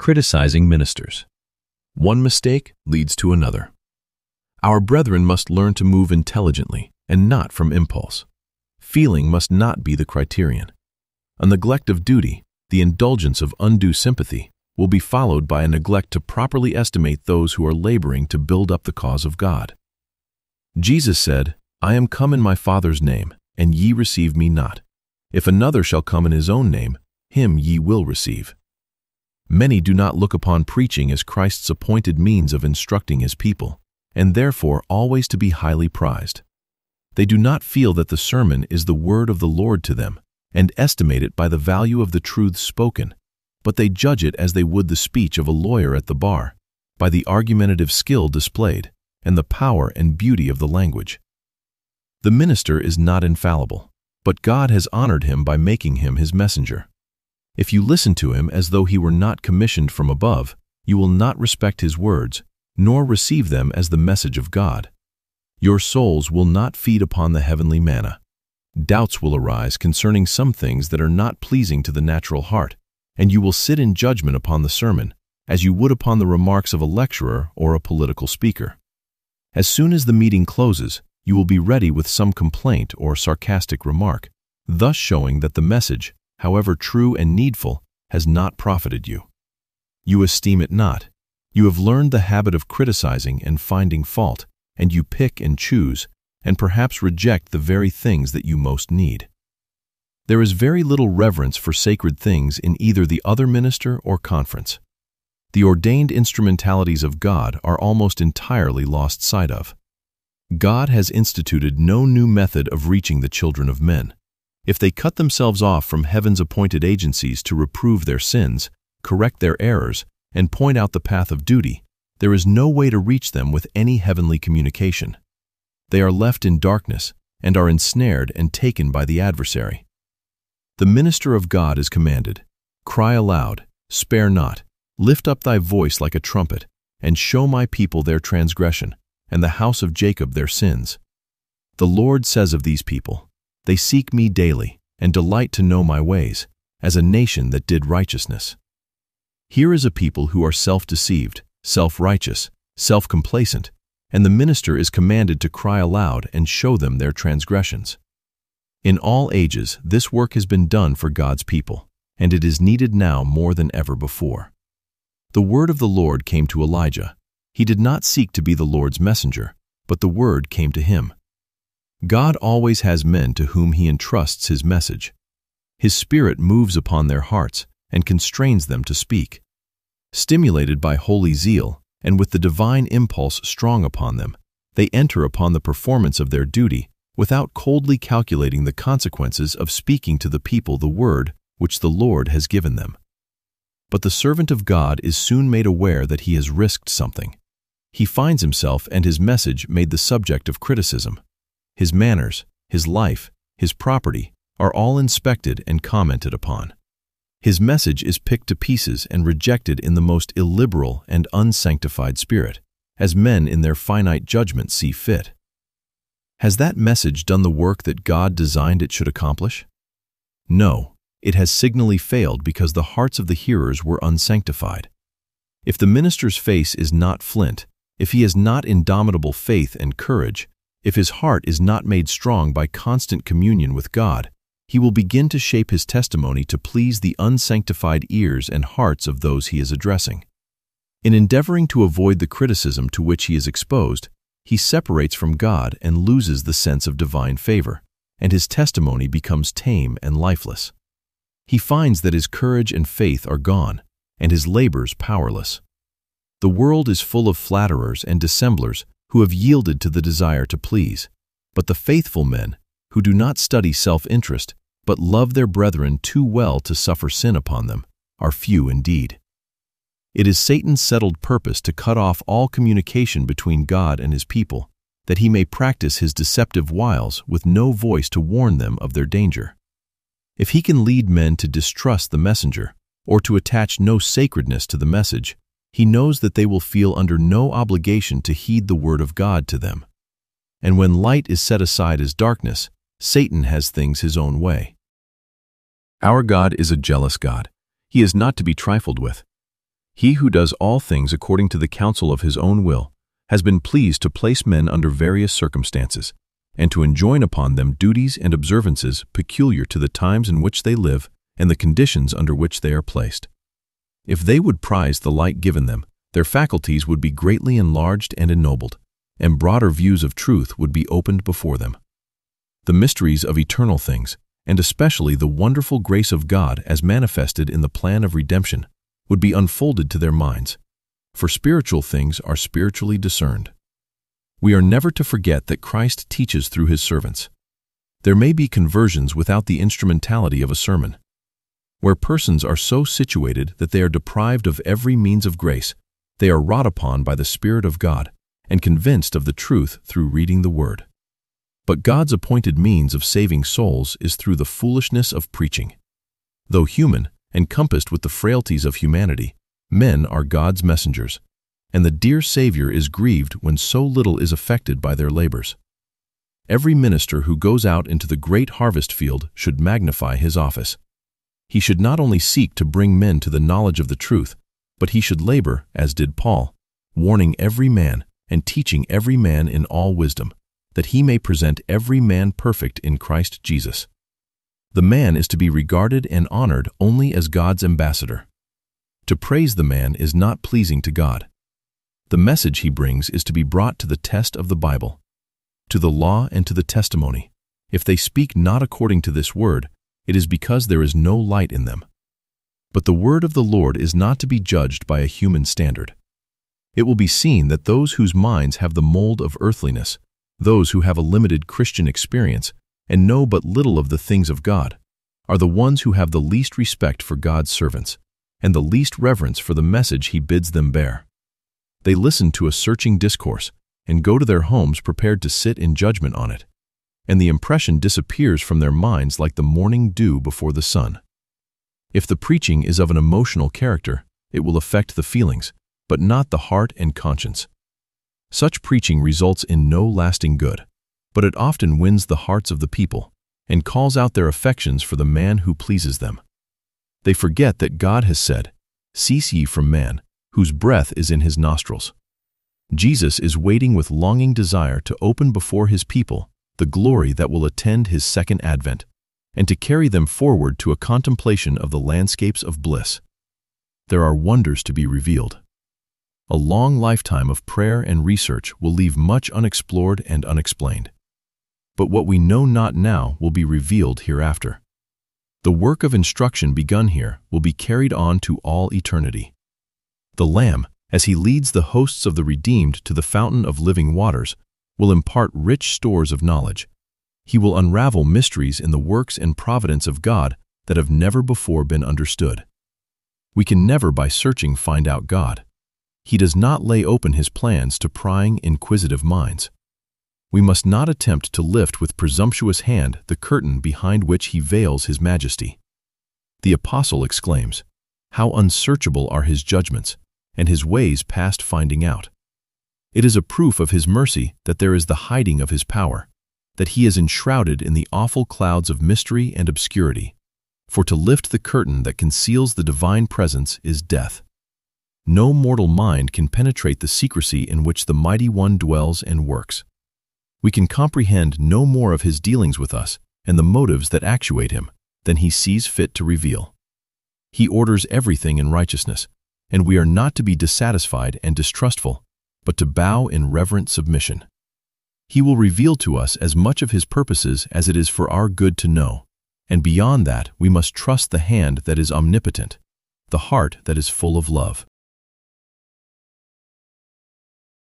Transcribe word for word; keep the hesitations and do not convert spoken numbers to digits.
Criticizing ministers. One mistake leads to another. Our brethren must learn to move intelligently and not from impulse. Feeling must not be the criterion. A neglect of duty, the indulgence of undue sympathy, will be followed by a neglect to properly estimate those who are laboring to build up the cause of God. Jesus said, "I am come in my Father's name, and ye receive me not. If another shall come in his own name, him ye will receive." Many do not look upon preaching as Christ's appointed means of instructing his people, and therefore always to be highly prized. They do not feel that the sermon is the word of the Lord to them, and estimate it by the value of the truths spoken, but they judge it as they would the speech of a lawyer at the bar, by the argumentative skill displayed, and the power and beauty of the language. The minister is not infallible, but God has honored him by making him his messenger. If you listen to him as though he were not commissioned from above, you will not respect his words, nor receive them as the message of God. Your souls will not feed upon the heavenly manna. Doubts will arise concerning some things that are not pleasing to the natural heart, and you will sit in judgment upon the sermon, as you would upon the remarks of a lecturer or a political speaker. As soon as the meeting closes, you will be ready with some complaint or sarcastic remark, thus showing that the message, however true and needful, has not profited you. You esteem it not. You have learned the habit of criticizing and finding fault, and you pick and choose, and perhaps reject the very things that you most need. There is very little reverence for sacred things in either the other minister or conference. The ordained instrumentalities of God are almost entirely lost sight of. God has instituted no new method of reaching the children of men. If they cut themselves off from heaven's appointed agencies to reprove their sins, correct their errors, and point out the path of duty, there is no way to reach them with any heavenly communication. They are left in darkness and are ensnared and taken by the adversary. The minister of God is commanded, "Cry aloud, spare not, lift up thy voice like a trumpet, and show my people their transgression, and the house of Jacob their sins." The Lord says of these people, "They seek me daily, and delight to know my ways, as a nation that did righteousness." Here is a people who are self-deceived, self-righteous, self-complacent, and the minister is commanded to cry aloud and show them their transgressions. In all ages, this work has been done for God's people, and it is needed now more than ever before. The word of the Lord came to Elijah. He did not seek to be the Lord's messenger, but the word came to him. God always has men to whom he entrusts his message. His Spirit moves upon their hearts and constrains them to speak. Stimulated by holy zeal and with the divine impulse strong upon them, they enter upon the performance of their duty without coldly calculating the consequences of speaking to the people the word which the Lord has given them. But the servant of God is soon made aware that he has risked something. He finds himself and his message made the subject of criticism. His manners, his life, his property are all inspected and commented upon. His message is picked to pieces and rejected in the most illiberal and unsanctified spirit, as men in their finite judgment see fit. Has that message done the work that God designed it should accomplish? No, it has signally failed because the hearts of the hearers were unsanctified. If the minister's face is not flint, if he has not indomitable faith and courage, if his heart is not made strong by constant communion with God, he will begin to shape his testimony to please the unsanctified ears and hearts of those he is addressing. In endeavoring to avoid the criticism to which he is exposed, he separates from God and loses the sense of divine favor, and his testimony becomes tame and lifeless. He finds that his courage and faith are gone, and his labors powerless. The world is full of flatterers and dissemblers who have yielded to the desire to please, but the faithful men, who do not study self-interest, but love their brethren too well to suffer sin upon them, are few indeed. It is Satan's settled purpose to cut off all communication between God and his people, that he may practice his deceptive wiles with no voice to warn them of their danger. If he can lead men to distrust the messenger, or to attach no sacredness to the message, he knows that they will feel under no obligation to heed the word of God to them. And when light is set aside as darkness, Satan has things his own way. Our God is a jealous God. He is not to be trifled with. He who does all things according to the counsel of his own will has been pleased to place men under various circumstances, and to enjoin upon them duties and observances peculiar to the times in which they live and the conditions under which they are placed. If they would prize the light given them, their faculties would be greatly enlarged and ennobled, and broader views of truth would be opened before them. The mysteries of eternal things, and especially the wonderful grace of God as manifested in the plan of redemption, would be unfolded to their minds, for spiritual things are spiritually discerned. We are never to forget that Christ teaches through his servants. There may be conversions without the instrumentality of a sermon. Where persons are so situated that they are deprived of every means of grace, they are wrought upon by the Spirit of God and convinced of the truth through reading the Word. But God's appointed means of saving souls is through the foolishness of preaching. Though human, encompassed with the frailties of humanity, men are God's messengers, and the dear Savior is grieved when so little is affected by their labors. Every minister who goes out into the great harvest field should magnify his office. He should not only seek to bring men to the knowledge of the truth, but he should labor, as did Paul, warning every man and teaching every man in all wisdom, that he may present every man perfect in Christ Jesus. The man is to be regarded and honored only as God's ambassador. To praise the man is not pleasing to God. The message he brings is to be brought to the test of the Bible, to the law and to the testimony. If they speak not according to this word, it is because there is no light in them. But the word of the Lord is not to be judged by a human standard. It will be seen that those whose minds have the mold of earthliness, those who have a limited Christian experience and know but little of the things of God, are the ones who have the least respect for God's servants and the least reverence for the message he bids them bear. They listen to a searching discourse and go to their homes prepared to sit in judgment on it, and the impression disappears from their minds like the morning dew before the sun. If the preaching is of an emotional character, it will affect the feelings, but not the heart and conscience. Such preaching results in no lasting good, but it often wins the hearts of the people and calls out their affections for the man who pleases them. They forget that God has said, "Cease ye from man, whose breath is in his nostrils." Jesus is waiting with longing desire to open before his people the glory that will attend his second advent, and to carry them forward to a contemplation of the landscapes of bliss. There are wonders to be revealed. A long lifetime of prayer and research will leave much unexplored and unexplained. But what we know not now will be revealed hereafter. The work of instruction begun here will be carried on to all eternity. The Lamb, as he leads the hosts of the redeemed to the fountain of living waters, will impart rich stores of knowledge. He will unravel mysteries in the works and providence of God that have never before been understood. We can never by searching find out God. He does not lay open his plans to prying, inquisitive minds. We must not attempt to lift with presumptuous hand the curtain behind which he veils his majesty. The apostle exclaims, "How unsearchable are his judgments, and his ways past finding out." It is a proof of his mercy that there is the hiding of his power, that he is enshrouded in the awful clouds of mystery and obscurity. For to lift the curtain that conceals the divine presence is death. No mortal mind can penetrate the secrecy in which the Mighty One dwells and works. We can comprehend no more of his dealings with us and the motives that actuate him than he sees fit to reveal. He orders everything in righteousness, and we are not to be dissatisfied and distrustful, but to bow in reverent submission. He will reveal to us as much of his purposes as it is for our good to know, and beyond that we must trust the hand that is omnipotent, the heart that is full of love.